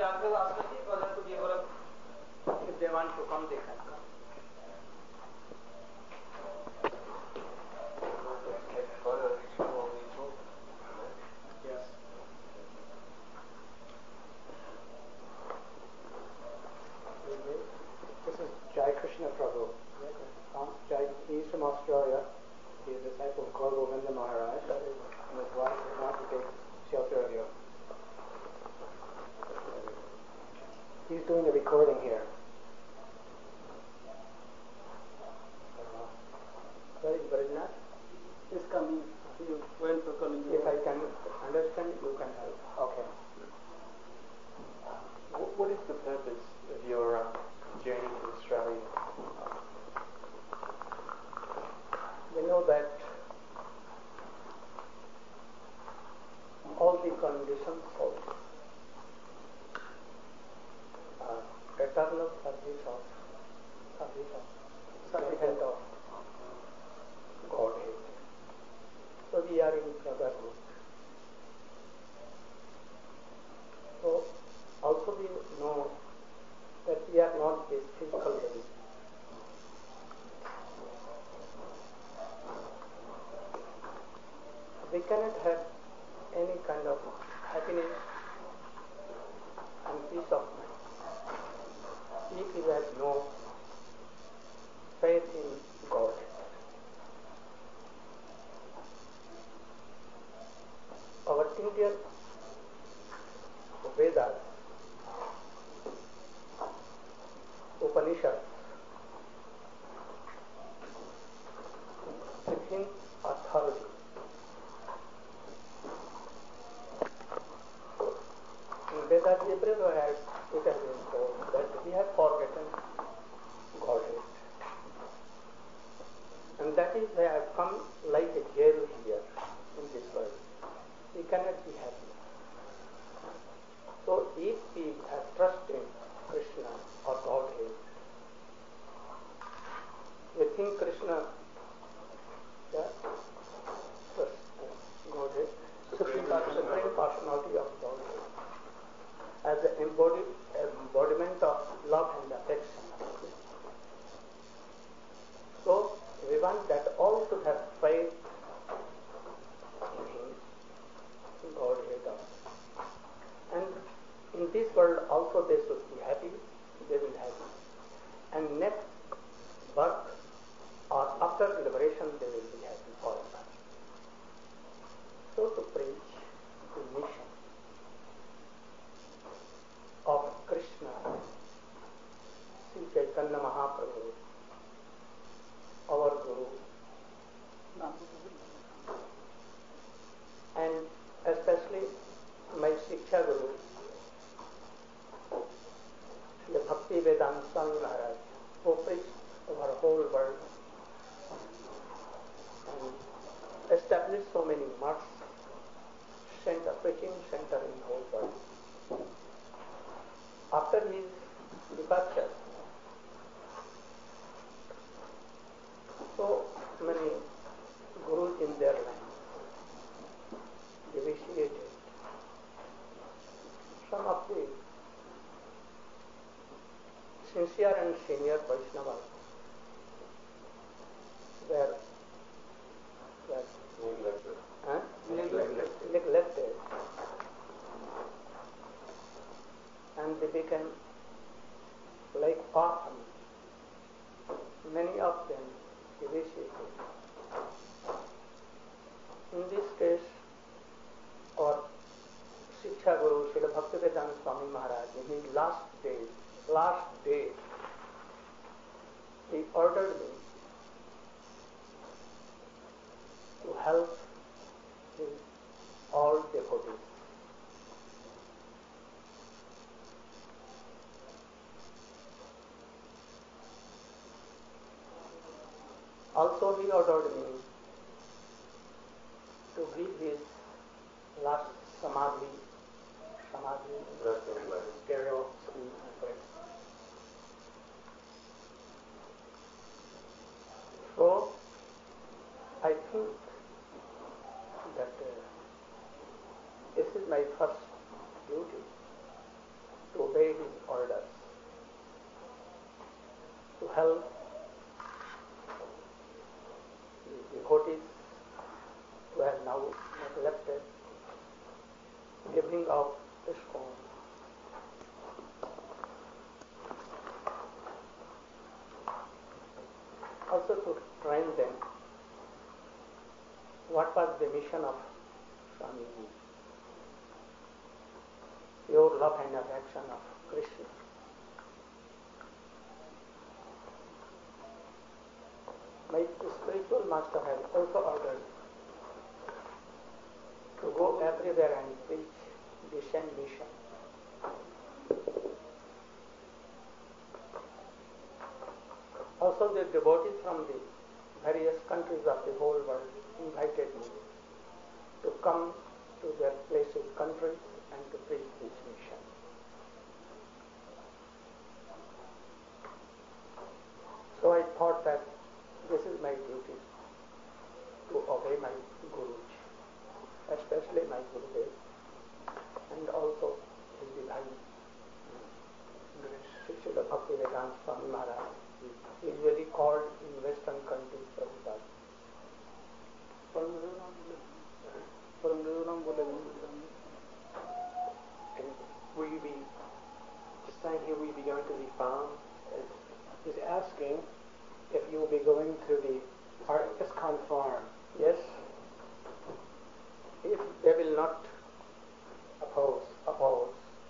chances are for them to give up if they want to come, they can come. Yes. This is Jai Krishna Prabhu. He is from Australia. He is a disciple of Gaur Govinda Maharaj, and his wife is not to take shelter of you. He's doing the recording here. Where is Bharat? He's coming. He went for coming. If I can understand, you can help. Okay. What is the purpose of your journey to Australia? We know that all the conditions of eternal service of servant of Godhead. So we are in brotherhood. So also we know that we are not this physical being. We cannot have any kind of happiness and peace of mind if we have no faith in God. Our Indian Vedas, Upanishads, within authority. In Vedas, everywhere it has been told that we have forgotten Godhead. And that is why I have come like a jail here in this world. We cannot be happy. So if we have trust in Krishna or Godhead, we think Krishna, Godhead, Supreme Personality of Godhead, as the embodiment of love and affection. So we want that all should have faith in Him, in Godhead also. And in this world also they should be happy, they will have it. And next birth or after liberation they will be happy forever. So to preach the mission of Krishna, Sri Chaitanya Mahaprabhu, our Guru, and especially my Shiksha Guru, the Bhakti Vedanta Swami Maharaj, who preached over the whole world and established so many mosques, preaching center in the whole world. After his departure, so many gurus in their line deviated. Some of the sincere and senior Vaishnavas were neglected, and they became like orphans. Many of them deviated. In this case, our Shiksha Guru, Srila Bhaktivedanta Swami Maharaj, in his last day, he ordered me to help all devotees. Also he ordered me to give his last samadhi burial. So I think that this is my first duty, to obey his orders, to help the devotees who are now neglected, giving up ISKCON. Also to train them what was the mission of Swamiji, pure love and affection of Krishna. My spiritual master has also ordered to go everywhere and preach the same mission. Also the devotees from the various countries of the whole world invited me to come to their places, countries, and to preach this mission. So I thought that this is my duty to obey my Guruji, especially my Gurudev, and also his divine Srila Bhaktivedanta Swami Maharaj, usually called in Western countries Prabhupada. And will you be, just saying here, will you be going to the farm? He's asking if you will be going to the ISKCON farm. Yes, if they will not Oppose. oppose.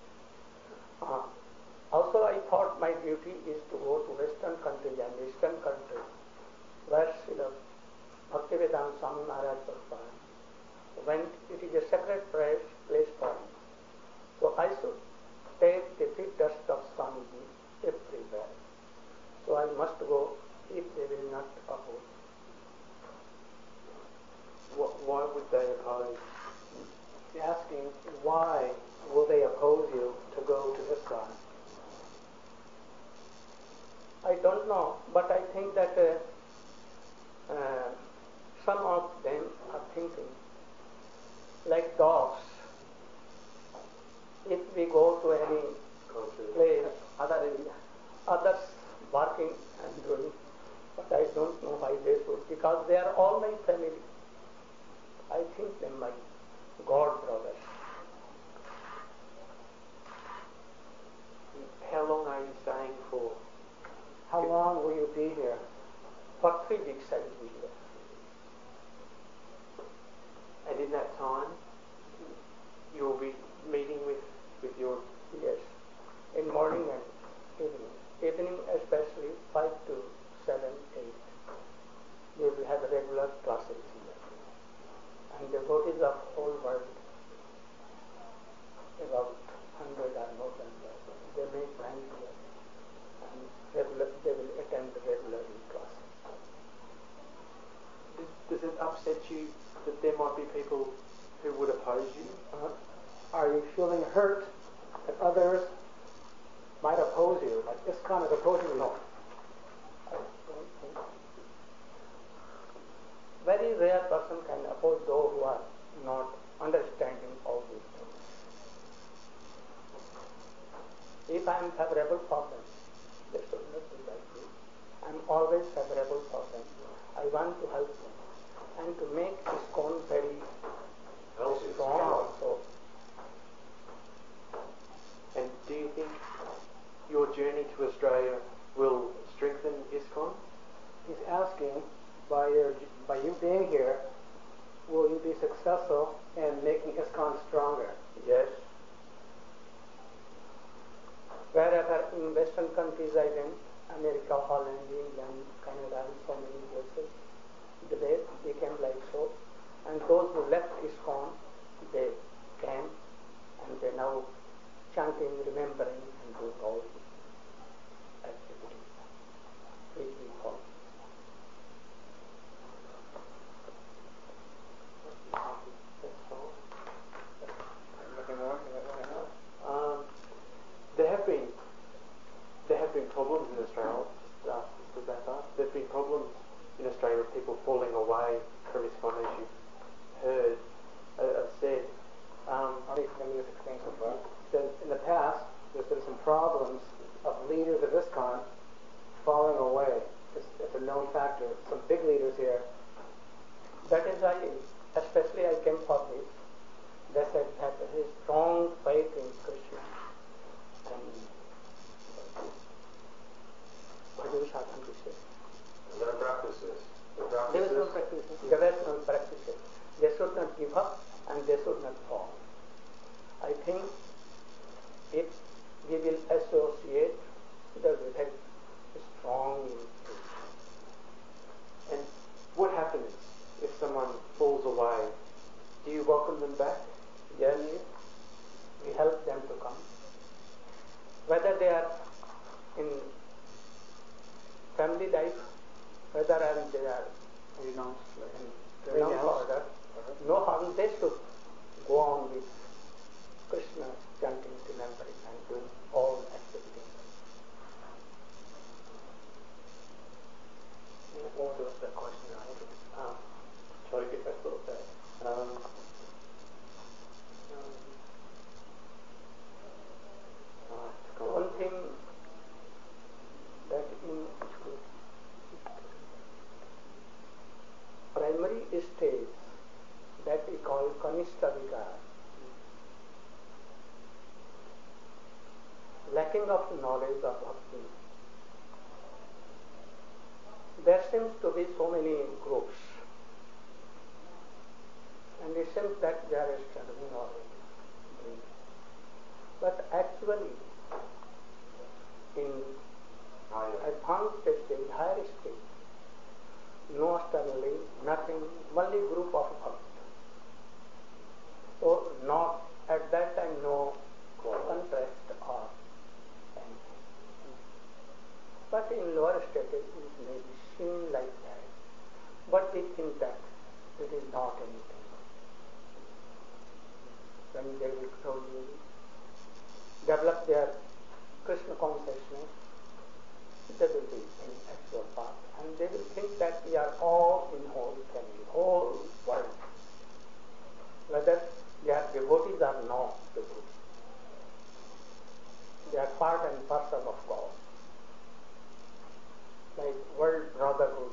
Also I thought my duty is to go to Western countries and Eastern countries where Srila Bhaktivedanta Swami Maharaj Prabhupada went. It is a sacred place for him. So I should take the feet dust of Swamiji everywhere. So I must go if they will not oppose. Why would they oppose? He's asking why will they oppose you to go to ISKCON? I don't know, but I think that some of them are thinking like dogs. If we go to any place, others barking and doing, but I don't know why they should, because they are all my family. I think them my God brothers. How long are you staying for? How long will you be here? For 3 weeks I will be here. And in that time, you will be meeting with your... Yes, in morning and evening. Evening especially 5 to 7, 8. We will have regular classes here. And devotees of whole world, about 100 or more than that, they may join here and they will attend regularly classes. Does it upset you that there might be people who would oppose you? Are you feeling hurt that others might oppose you? Like ISKCON is opposing you? No, I don't think. Very rare person can oppose those who are not understanding all these things. If I am favorable for them, they should not be like me. I am always favorable for them. I want to help them and to make ISKCON very strong also. And do you think your journey to Australia will strengthen ISKCON? He's asking, by you being here, will you be successful in making ISKCON stronger? Yes. Wherever in Western countries I went, America, Holland, England, Canada, and so many places, they became like so. And those who left ISKCON, they came and they now chanting, remembering, and doing all the activities which we follow. That's all. Anything more? There have been problems in Australia. There have been problems in Australia with people falling away from ISKCON, as you've heard. I've said. Let me just explain so far. He says in the past there's been some problems of leaders of ISKCON falling away. It's a known factor. Some big leaders here. That is why, especially I came for this. They said that there is strong faith in Krishna and Bhajavishakam Krishna. Their practices. Devotional practices. Devotional practices. They should not give up and they should not fall. I think if we will associate, that will help strong. And what happens if someone falls away? Do you welcome them back? Yes, we help them to come. Whether they are in family life, whether they are in renounced order, no harm, they should go on with Krishna chanting, remembering and doing all activities. What was the question? Try to get back a little bit. One thing that in primary stage that we call Kanishta Vikar, lacking of knowledge of bhakti, there seems to be so many groups, and it seems that they are struggling already. But actually, in advanced stage, higher stage, no externally, nothing, only group of bhakt. So not at that time no contrast or anything. But in lower stages it may be seen like that. But we think that it is not anything. When they will slowly develop their Krishna consciousness, they will be in actual path, and they will think that we are all in whole family, whole world. Whether they are devotees or not devotees, they are part and parcel of God. Like world brotherhood.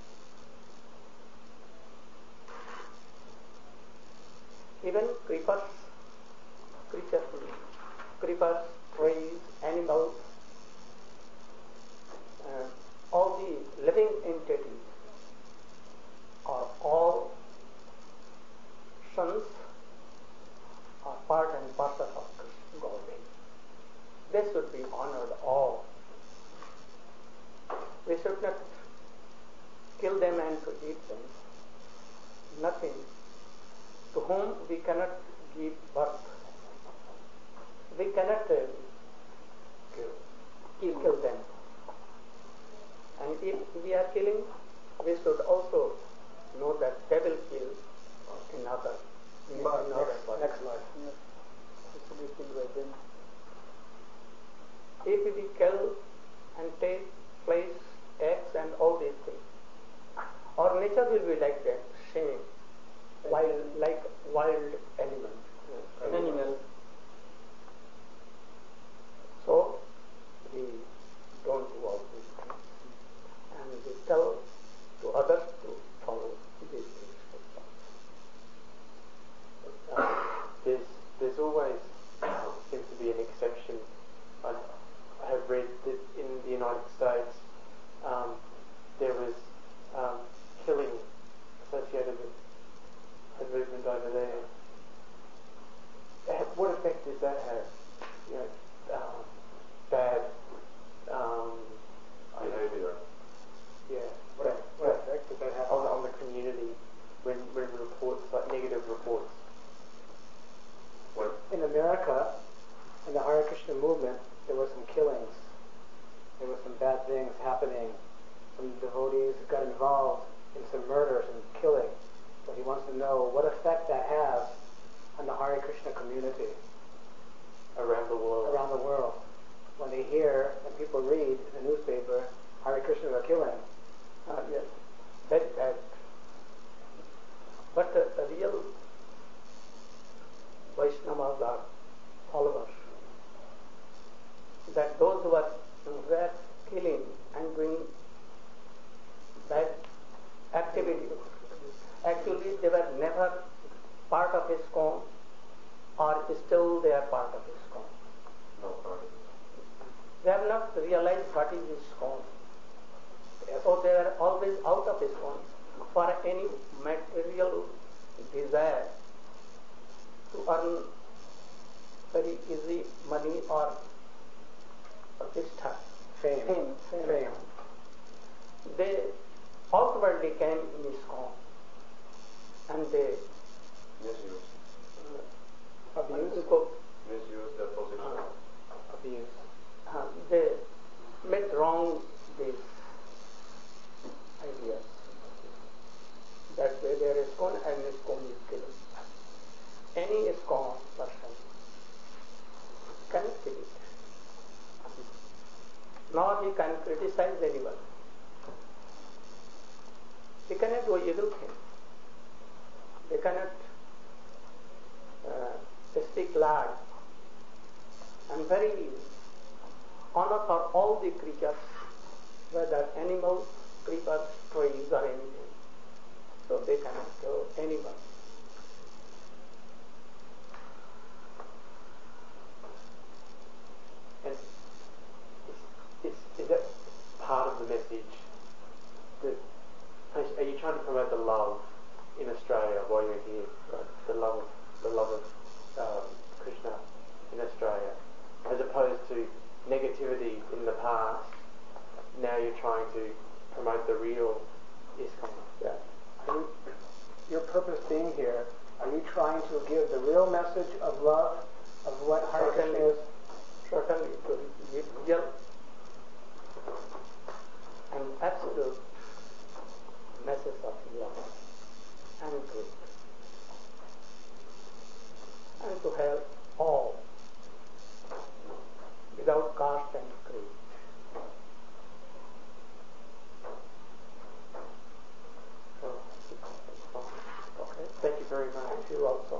Even creatures, trees, animals, all the living entities are all sons, are part and parcel of Godhead. They should be honored all. We should not kill them and to eat them. Nothing. To whom we cannot give birth. We cannot kill them. And if we are killing, we should also know that they will kill another. Next slide. If we kill and take flesh, eggs and all these things, our nature will be like that, same, like wild animal. So we don't do all these things, and we tell to others to follow these things. There's always seems to be an exception. I have read that in the United States there was killing associated with the movement over there. What effect does that have? You know, bad behavior. Yeah. What effect did that have on the community when reports, like negative reports? In America, in the Hare Krishna movement, there were some killings. There were some bad things happening. Some devotees got involved in some murders and killing. So he wants to know what effect that has on the Hare Krishna community Around the world. When they hear and people read in the newspaper, Hare Krishna are killing. Yes, very bad. But the real Vaishnavas are followers. that those who were killing and doing bad activity, actually they were never part of ISKCON, or still they are part of ISKCON. No part. They have not realized what is ISKCON. So they are always out of ISKCON for any material desire to earn very easy money or pratishtha, Fame. They outwardly came in ISKCON and they Misuse. Abuse. Misuse their position. Abuse. They made wrong these ideas that there is ISKCON and ISKCON is killing. Any ISKCON person cannot kill it, nor he can criticize anyone. They cannot do evil things. They cannot speak loud. And very honor for all the creatures, whether animals, creepers, trees or anything. So they cannot kill anyone. And is that part of the message? Are you trying to promote the love in Australia while you're here? Right? The love of Krishna in Australia, as opposed to negativity in the past. Now you're trying to promote the real ISKCON. Yeah. Your purpose being here, are you trying to give the real message of love, of what Hare Krishna is? Certainly to give real and absolute message of love and truth, and to help all without caste and creed. Okay, thank you very much. Thank you also.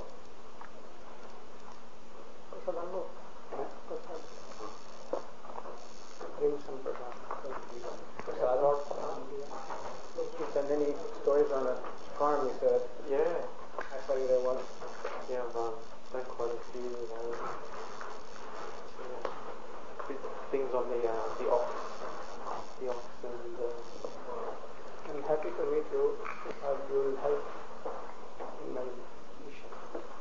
Bring some prasad. You send any stories on a farm, you said. Yeah, I saw you there once. yeah, I've done quite a few things on the ox and. I'm happy to meet you because you will help in my mission.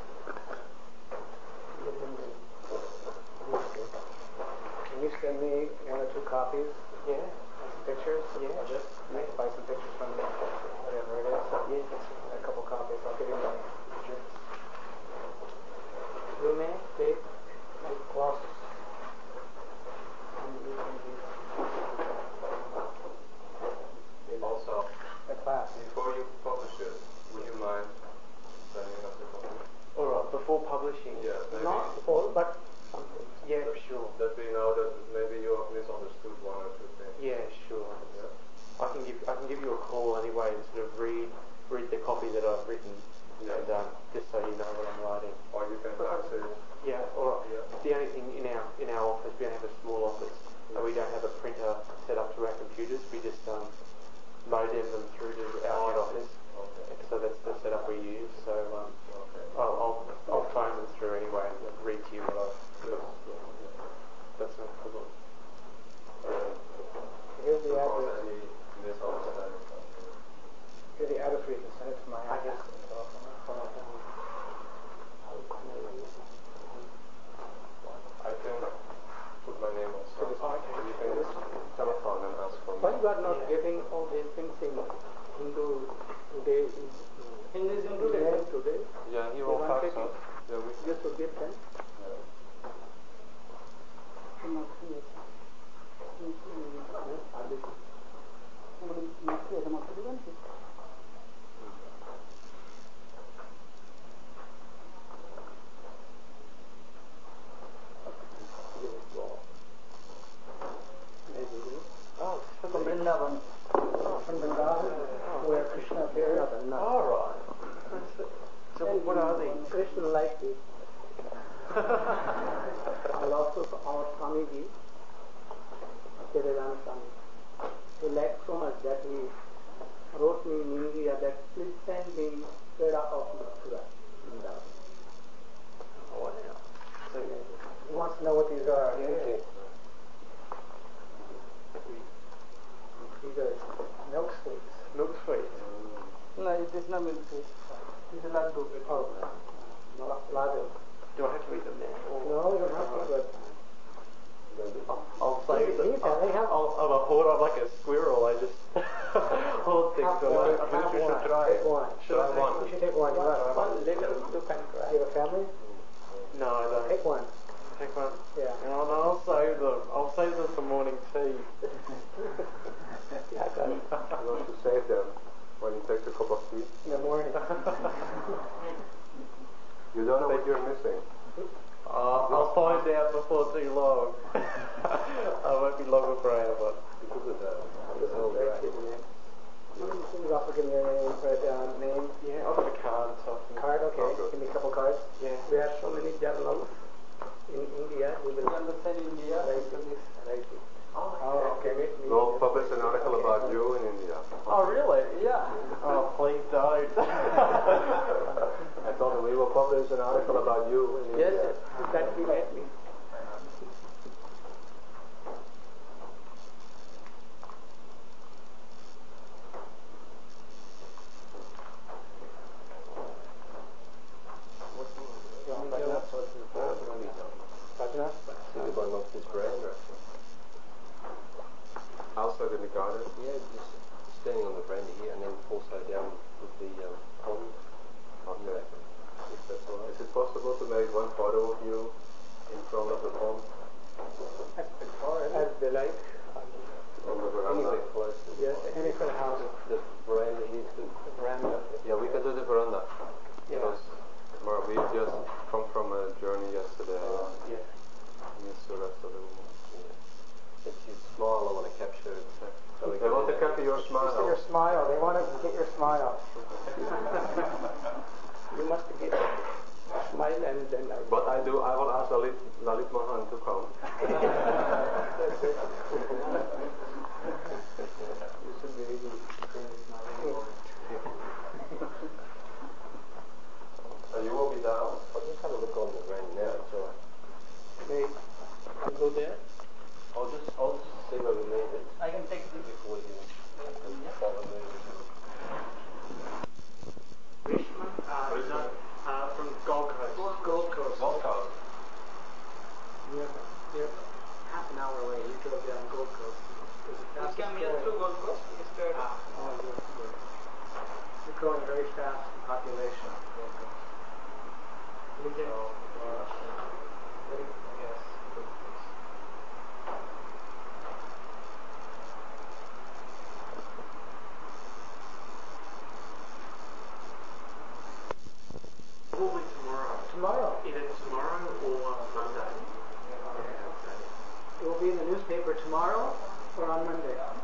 Can you send me 1 or 2 copies Yeah, and some pictures? Yeah. Of this? I can buy some pictures from you, whatever it is. yeah, that's A couple copies. I'll give you my picture. You may take my classes and you can be Also, The class. before you publish it, would you mind sending us a copy? all right. Before publishing. Yeah, maybe not all but something. Yeah, sure. that we know that maybe you have misunderstood 1 or 2 things. Yeah, sure. Yeah. I can give you a call anyway and sort of read the copy that I've written, Yeah. and just so you know what I'm writing. Or you can fax it. Yeah, all right. Yeah. The only thing in our office, we don't have a small office, and we don't have a printer set up to our computers. We just modem them through to our head office. Okay. So that's the setup we use. So Okay. I'll phone them through anyway and read to you what that's no problem. Here's the Cause address. any misunderstanding. Here's the address where you can send it to my I address. just I can put my name also. You can just telephone and ask for why me. you are not getting all these things in Hindu today? Hinduism today. Yeah, he You will want fax it? us. Yeah, we You should get them. Oh, From Vrindavan. From Vrindavan, where Krishna appeared. all right. So what are these? Krishna like this. And also our Swamiji, Vedanta Swami. He liked so much that he wrote me in India that please send me Peda of Mathura. Oh, wow. So, He wants to know what these are. yeah. These are milk sweets. Milk sweet. No, it is not milk tea. It's a laddu. Oh, ladu. Do I have to eat them now? Or? No, you don't have to, but I'll save them. They have I'm a hoarder. I'm like a squirrel. I just hoard things have away. one. I think we should try Take it. one. Should I one? You should take one. You must. One little you can try. You have a family? No, I don't. Take one. Take one. Yeah. No, I'll save them. I'll save them for morning tea. Yeah, got it. You want to save them when you take a cup of tea? In the morning. You don't know what you're missing. I'll find out before too long. I won't be longer forever. Because of that. This is very cute name. Please also give me your name, name. Yeah, I've got a card. So I can... Card, okay. Oh, good. Give me a couple cards. Yeah. We have so many journals in India. We will You understand India? write it. Oh, okay. We'll publish an article about you in India. Oh, really? Yeah. Oh, please don't. I told him we will publish an article about you in Yes, India. yes, that we let me. Rajna? See one of his brand. Outside in the garden. Yeah, just standing on the veranda here and then also down with the pond. Okay. If that's all right. Is it possible to make one photo of you in front of the pond As they like. on the veranda? Anywhere close to Yes, Any for the house. the veranda here. The Veranda. Yeah, we can do the veranda. Yeah. Because we just come from a journey yesterday. Yeah. Miss the rest of the room. It's your smile I want to capture. So we They want to can- capture your See smile. your smile. They want to get your smile. You must get smile and then I. But I will ask Lalit Mohan to come. You should be really You will be down. I'll just have a look on the veranda now. It's all right. May I go there? I'll just see where we leave it I can take this. before you follow me. From Gold Coast. Gold Coast. Gold Coast. You're half an hour away. You drove down Gold Coast. You come here through Gold Coast. It's straight. You're growing very fast in population. Gold Coast. Yes. Probably tomorrow. Tomorrow. Either tomorrow or Monday. It will be in the newspaper tomorrow or on Monday.